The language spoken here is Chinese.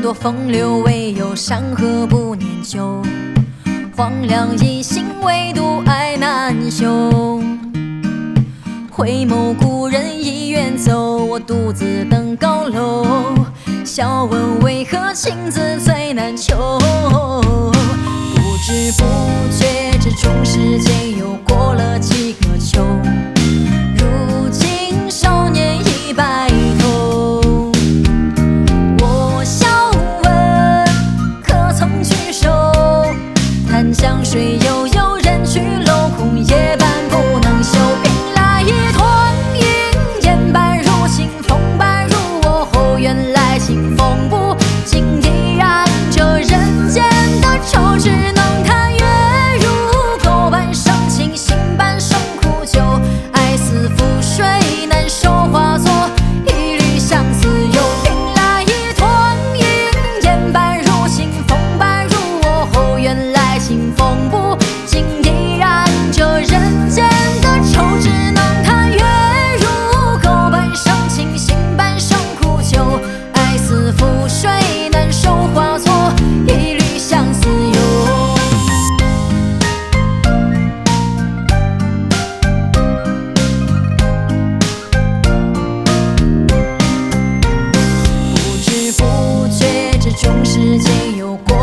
多风流，唯有山河不念旧。荒凉一心，唯独爱难休。回眸故人已远走，我独自登高楼。笑问为何情字最难求？不知不觉，这种时间又过了几个秋。如今少年已白头，我笑问可曾聚首？檀香水悠悠，人去楼空，夜半不能休。凭来一团云烟般如清风般入我后，原来清风不尽，依然这人间的愁只能叹月如钩般生情，心般生苦酒。爱似覆水难收，化作一缕相思忧。凭来一团云烟般如清风般入我后，原来清风不尽，依然这人间的愁只能叹月如钩般生情，心般生苦酒。爱似覆水难收，化作一缕相思忧。不知不觉，这种时间又过